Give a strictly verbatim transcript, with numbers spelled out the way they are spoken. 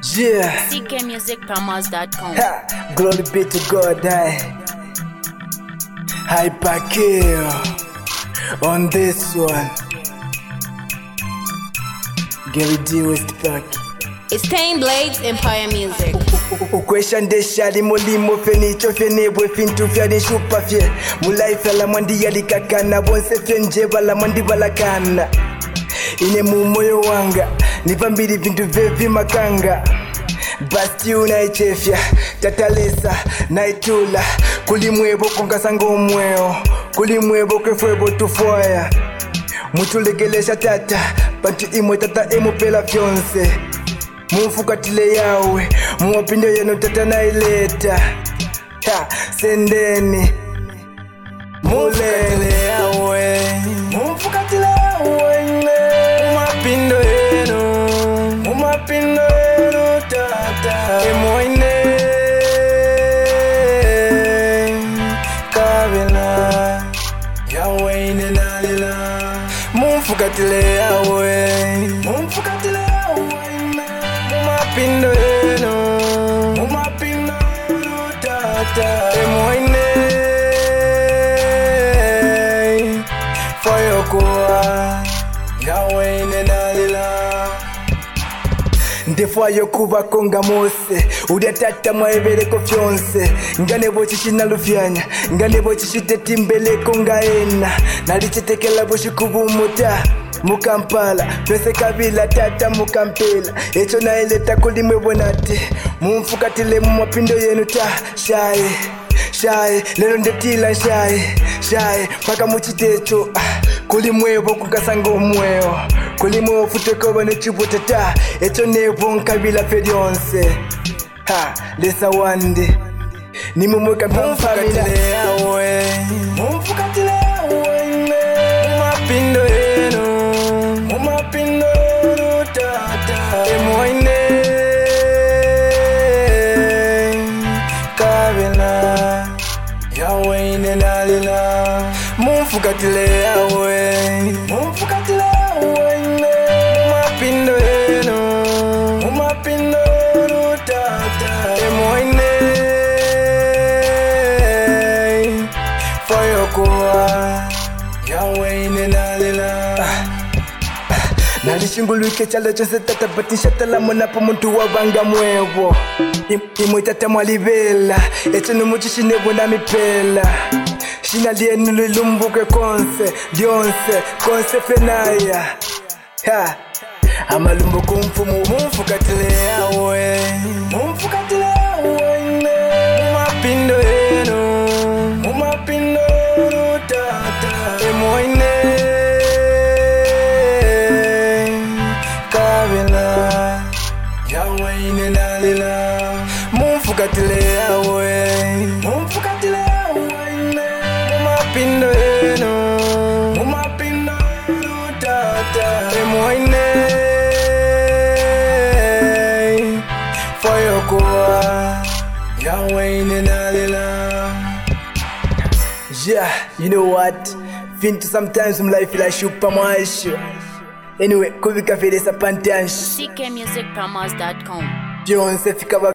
Yeah. C K music promos dot com. Ha. Glory be to God. I Hyperkill on this one. Gary D West Park. It's Pain Blades Empire Music. Ukwesha ndeshali mulimo fenicho fenebwe fintu fyali shupa fye mulaife la mwandi yalikakana bonse fyenje bala mwandi balakana ine mu moyo wanga nivambiri vintu vevi makanga basti unaichefya tatalesa naitula kulimwebo kongasango umweo kulimwebo kwefwebo tufoya mutulegelesha tata pantu imwe tata emupela fyonse mumfukatile yawe muwapindo yeno tata naileta ha sendeni mulele yawe mumfukatile yawe mumapindo yeno mumapindo yeno tata emoine kabela yawe ine nalila mumfukatile yawe mumfukatile Mumapindo yeno, mumapindo yeno tata emoine Foyo kuwa, yawe ine nalila Ndefwa yokuba konga mose Udia tata mwaebeleko fyonse Ngane bochishi nalufyanya Ngane bochishi tetimbele konga ena Nalichetekela boshi kubumuta Mukampala, pese kabila tata mukampela Echo na eleta kulimwe bonate Mumfukatile mumapindo yenu ta Shaye, shaye, lelo ndetila shaye Shaye, paka muchitecho ah, kulimwebo kukasango mweo Kulimwebo futeko bane chibutata Echo nebo nkabila fedionse Ha, lesa wande Ni mumweka mumfukatile yawe Mumfukatile yawe Mumapindo yenu Mumapindo yenu tata emoine kabela yawe ine nalila mumfukatile yawe mumfukatile yawe mumapindo yenu mumapindo yenu tata emoine foyo kuwa yawe ine nalila Nalishinguluke chalo chose tata batisha tala monapo muntu wabanga mwevo Imwe tata mwalibela Echo numuchishinebo na mipela Shina lienu lulumbuke konse Dionse konse fenaya Ha Amalumbu kumfumu mumfukatile yawe Mumfukatile yawe Mumapindo yenu Mumapindo yenu tata emoine Yawe ine nalila Mumfukatile yawe Mumfukatile yawe Mumapindo yenu Mumapindo yenu tata emoine Foyo kuwa Yawe ine nalila Yeah, you know what? Fintu sometimes in life like shupa maisho Anyway, kubika fede sa pantanshi C K music promos dot com. Jonse fika